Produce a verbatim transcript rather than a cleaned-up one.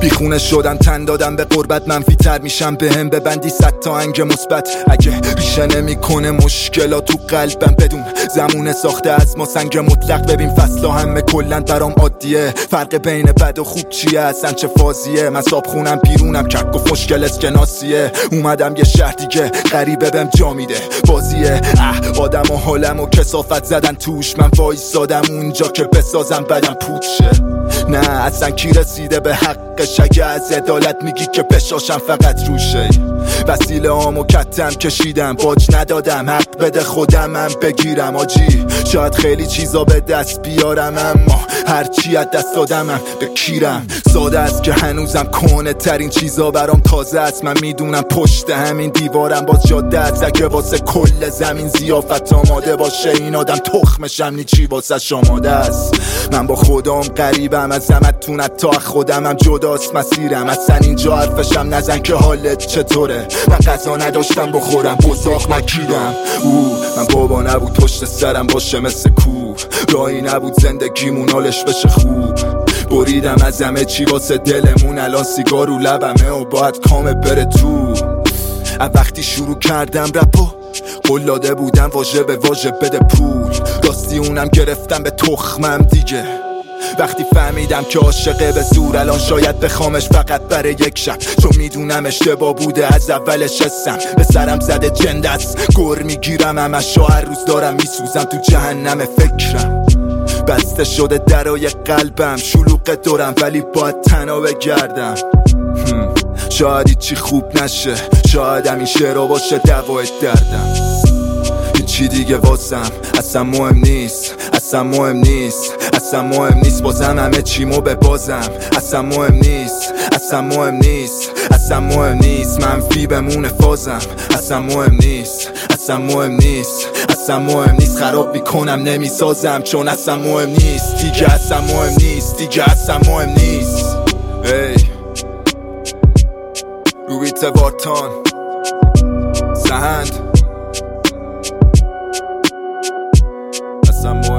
دیخونه شدم تن دادم به قربت، منفی تر میشم به هم ببندی صد تا انگ مثبت. اگه ریشه نمیکنه مشکلات تو قلبم بدون زمونه ساخته از ما سنگ مطلق. ببین فصلا همه کلن برام عادیه، فرق بین بد و خوب چیه اصلا چه فازیه؟ من صاب خونم پیرونم کک و مشکل اسکناسیه. اومدم یه شهر دیگه غریبه بهم جا میده بازیه. اه آدم و حالم و کسافت زدن توش، من وایسادم اونجا که بسازم بدم پوچه. نه اصلا کی رسیده به حقش؟ اگه از عدالت میگی که بشاشم فقط روشه. وسیله آمو کتم کشیدم باج ندادم، حق بده خودمم بگیرم آجی. شاید خیلی چیزا به دست بیارم اما هرچی از دست دادمم بکیرم. ساده است که هنوزم کنه ترین چیزا برام تازه است. من میدونم پشت همین دیوارم باز جاده است. اگه واسه کل زمین زیافت آماده باشه این آدم تخمشم نی چی واسه شماده است. من با خودم قریبم از همتون، حتی خودمم جداست مسیرم. اصلا اینجا حرفشم نزن که حالت چطوره. من غذا نداشتم بخورم بزاق مکیدم. او من بابا نبود پشت سرم باشه مثل کوه، راهی نبود زندگیمون حالش بشه خوب. بریدم از همه چی واسه دلمون، الان سیگار رو لبمه و باید کامه بره تو. وقتی شروع کردم رپو قلاده بودم واژه به واژه بده پول، راستی اونم گرفتم به تخمم دیگه. وقتی فهمیدم که عاشقه به زور، الان شاید بخوامش فقط برای یک شب، چون میدونم اشتباه بوده از اولش. حسم به سرم زده جند است گر میگیرم همش، هر روز دارم میسوزم تو جهنم فکرم. بسته شده درای قلبم شلوغ دورم ولی باید تنها بگردم. شاید هیچی خوب نشه، شاید همین شعرها باشه دوای دردم. هیچی دیگه واسم اصلا مهم نیست، اصلا مهم نیست، اصلا مهم نیست. بازم همه چیمو به بازم اصلا مهم نیست، اصلا مهم نیست، اصلا مهم نیست. منفی بمونه فازم اصلا مهم نیست، اصلا مهم نیست، اصلا مهم نیست. خراب میکنم نمیسازم چون اصلا مهم نیست دیگه، اصلا مهم نیست دیگه، اصلا مهم نیست. ای رویت وارتان سهند اصلا مهم